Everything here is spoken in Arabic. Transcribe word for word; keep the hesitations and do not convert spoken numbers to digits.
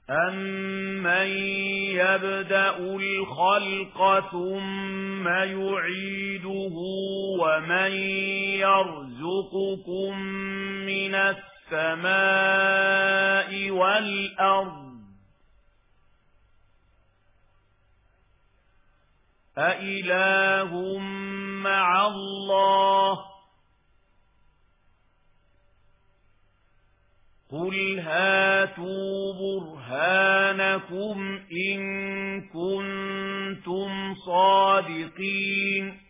أَمَّن يَبْدَأُ الْخَلْقَ ثُمَّ يُعِيدُهُ وَمَن يَرْزُقُكُم مِّنَ السَّمَاءِ وَالْأَرْضِ أَإِلَٰهٌ مَّعَ اللَّهِ قُلْ هَاتُوا بُرْهَانَكُمْ إِن كُنتُمْ صَادِقِينَ